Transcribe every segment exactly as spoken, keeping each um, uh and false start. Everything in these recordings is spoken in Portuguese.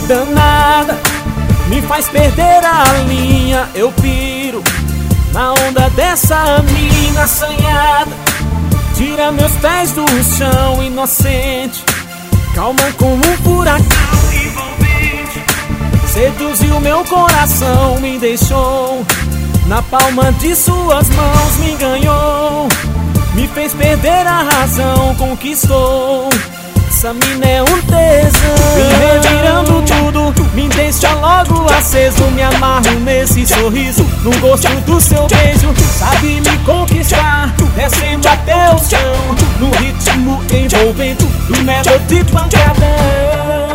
Danada, me faz perder a linha. Eu piro na onda dessa mina assanhada. Tira meus pés do chão, inocente. Calma como um furacão envolvente. Seduziu meu coração, me deixou na palma de suas mãos, me ganhou. Me fez perder a razão, conquistou. Essa mina é um tesão. Me revirando tudo, me deixa logo aceso. Me amarro nesse sorriso, no gosto do seu beijo. Sabe me conquistar, descendo até o chão, no ritmo envolvente do Melody Pancadão.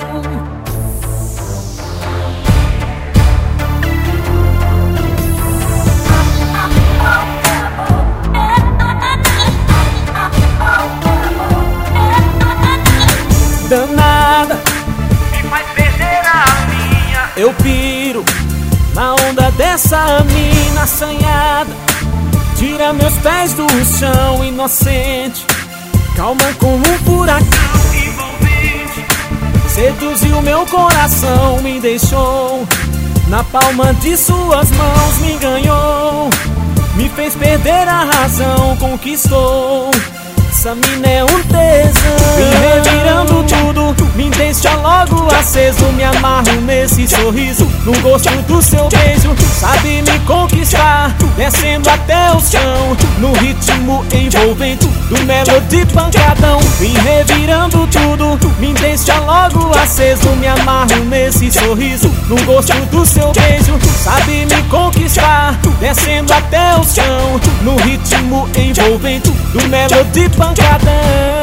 Danada, me faz perder a linha. Eu piro na onda dessa mina assanhada. Tira meus pés do chão, inocente. Calma como um furacão envolvente. Seduziu meu coração, me deixou na palma de suas mãos, me ganhou. Me fez perder a razão, conquistou. Essa mina é um tesão. Me revirando tudo, me deixa logo aceso. Me amarro nesse sorriso, no gosto do seu beijo. Sabe me conquistar, descendo até o chão, no ritmo envolvente do Melody Pancadão. Me revirando tudo, me deixa logo aceso. Me amarro nesse sorriso, no gosto do seu beijo. Sabe me conquistar, descendo até o chão, no ritmo envolvente do Melody Pancadão.